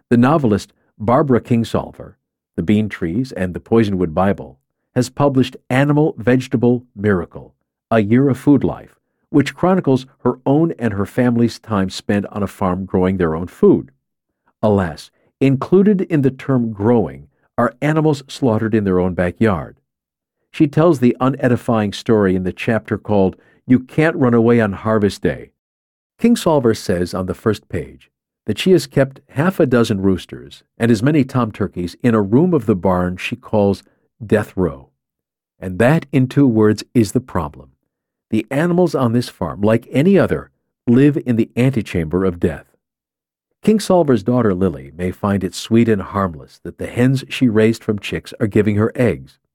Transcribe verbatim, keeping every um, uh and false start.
The novelist Barbara Kingsolver, The Bean Trees and the Poisonwood Bible, has published Animal Vegetable Miracle, A Year of Food Life, which chronicles her own and her family's time spent on a farm growing their own food. Alas, included in the term growing are animals slaughtered in their own backyard. She tells the unedifying story in the chapter called You Can't Run Away on Harvest Day. Kingsolver says on the first page that she has kept half a dozen roosters and as many tom turkeys in a room of the barn she calls Death Row. And that, in two words, is the problem. The animals on this farm, like any other, live in the antechamber of death. Kingsolver's daughter Lily may find it sweet and harmless that the hens she raised from chicks are giving her eggs.